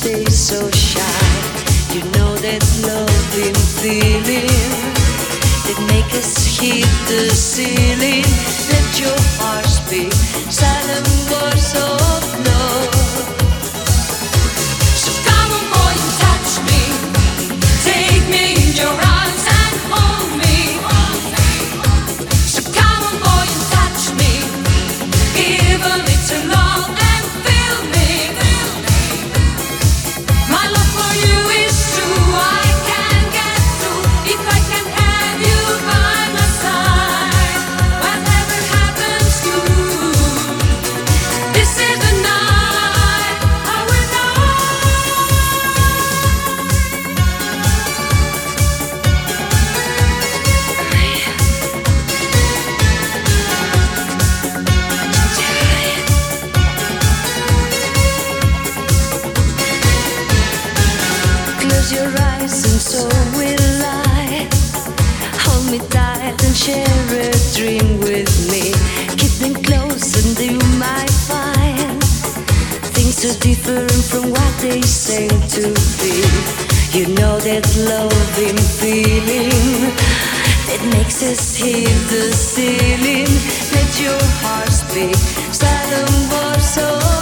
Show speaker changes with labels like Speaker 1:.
Speaker 1: stay so shy. You know that loving feeling that make us hit the ceiling. Let your heart speak silent words of love. So come on, boy, and touch me. Take me in your arms and hold me. So come on, boy, and touch me. Give a little love and feel me. My love for you is true. I can get through if I can have you by my side. Whatever happens to this is the night I will Close your eyes and so will I. Hold me tight and share a dream with me. Keep them close and you might find things so different from what they seem to be. You know that loving feeling that makes us hit the ceiling. Let your heart speak silent words of